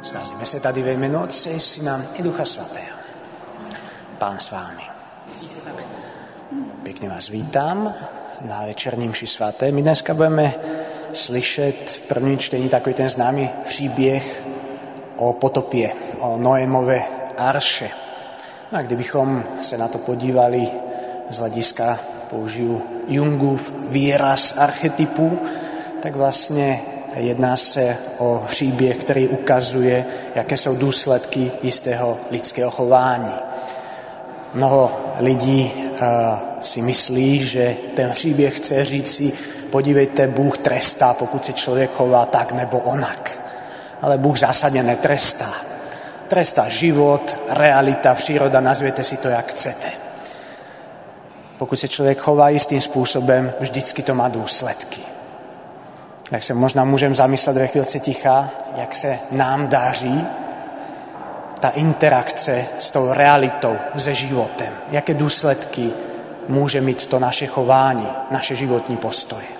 Scházíme se tady ve jménu Otce i Syna i Ducha Svatého. Pán s vámi. Pěkně vás vítám na večerním mši svaté. My dneska budeme slyšet v prvním čtení takový ten známý příběh o potopě, o Noémové arše. No a kdybychom se na to podívali z hlediska, použiju Jungův výraz archetypů, tak vlastně jedná se o příběh, který ukazuje, jaké jsou důsledky jistého lidského chování. Mnoho lidí si myslí, že ten příběh chce říci, podívejte, Bůh trestá, pokud se člověk chová tak nebo onak. Ale Bůh zásadně netrestá. Trestá život, realita, příroda, nazvěte si to, jak chcete. Pokud se člověk chová jistým způsobem, vždycky to má důsledky. Tak se možná můžeme zamyslet ve chvílce ticha, jak se nám daří ta interakce s tou realitou, se životem. Jaké důsledky může mít to naše chování, naše životní postoje.